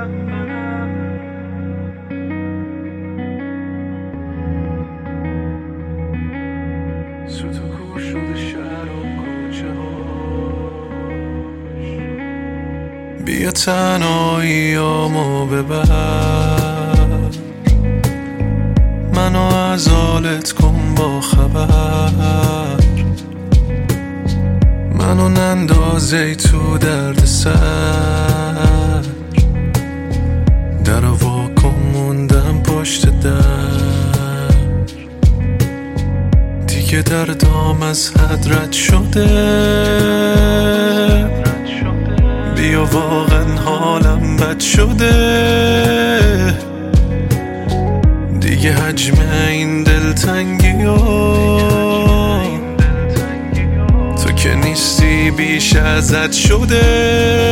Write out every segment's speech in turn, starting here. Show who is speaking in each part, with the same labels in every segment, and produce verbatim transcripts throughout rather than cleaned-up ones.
Speaker 1: سوت و کور شده شهر و کوچه هاش. بیا تنهاییامو ببر، منو از حالت کن با خبر، منو نندازی تو درد سر، در واکن موندم پشت در، دیگه دردام از حد رد شده، بیا واقعا حالم بد شده، دیگه حجم این دلتنگی ها تو که نیستی بیش ازت شده.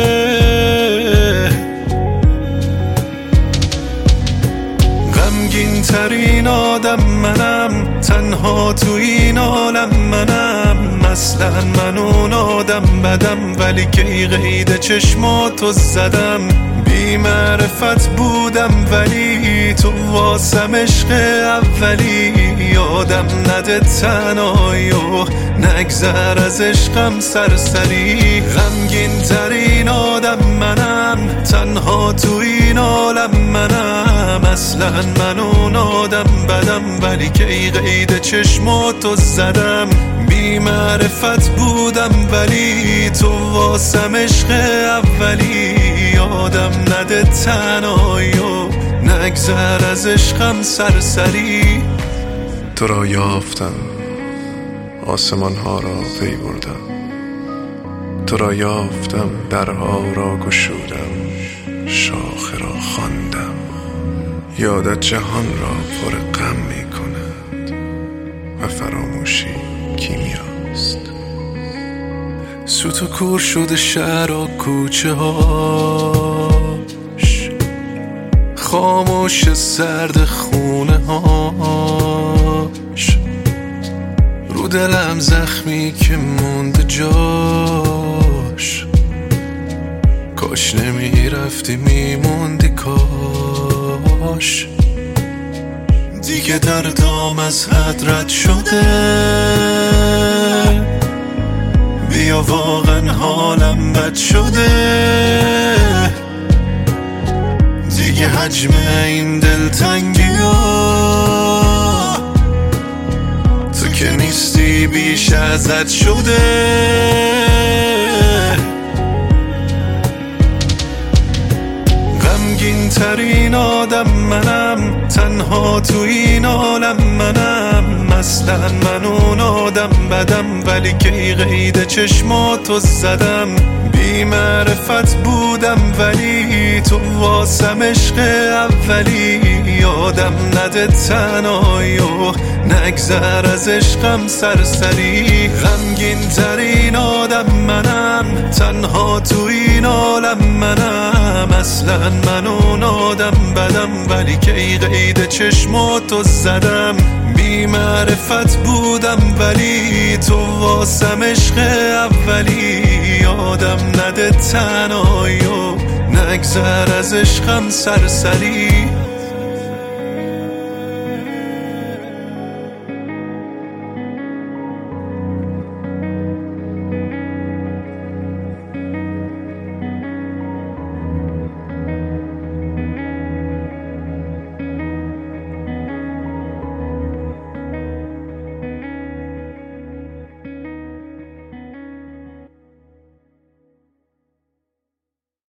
Speaker 1: غمگین ترین آدم منم، تنها تو این عالم منم، مثلا من اون آدم بدم، ولی کی قید چشماتو زدم، بی معرفت بودم ولی تو واسم عشق اولی، یادم نده تنهایی و نگذر از عشقم سرسری. غمگین ترین آدم منم، تنها تو این عالم منم، اصلا من اون آدم بدم، ولی کی قید چشماتو زدم، بی معرفت بودم ولی تو واسم عشق اولی، یادم نده تنهایی و نگذر از عشقم سرسری.
Speaker 2: تو را یافتم، آسمان ها را پی بردم، تو را یافتم، درها را گشودم، شاخه را خواندم، یادت جهان را پر غم می کند و فراموشی کیمیاست.
Speaker 1: سوت و کور شده شهر و کوچه هاش، خاموش سرد خونه هاش، رو دلم زخمی که مونده جاش، کاش نمی رفتی میموندی کاش، دیگه دردام از حد رد شده، بیا واقعا حالم بد شده، دیگه حجم این دلتنگی ها تو که نیستی بیش ازت شده. غمگین ترین آدم منم، تنها تو این عالم منم، مثلا من اون آدم بدم، ولی کی قید چشماتو زدم، بی معرفت بودم ولی تو واسم عشق اولی، یادم نده تنهایی و نگذر از عشقم سرسری. غمگین ترین آدم منم، تنها تو این عالم منم، اصلا من اون آدم بدم، ولی کی قید چشماتو زدم، بی معرفت بودم ولی تو واسم عشق اولی، یادم نده تنهایی و نگذر از عشقم سرسری.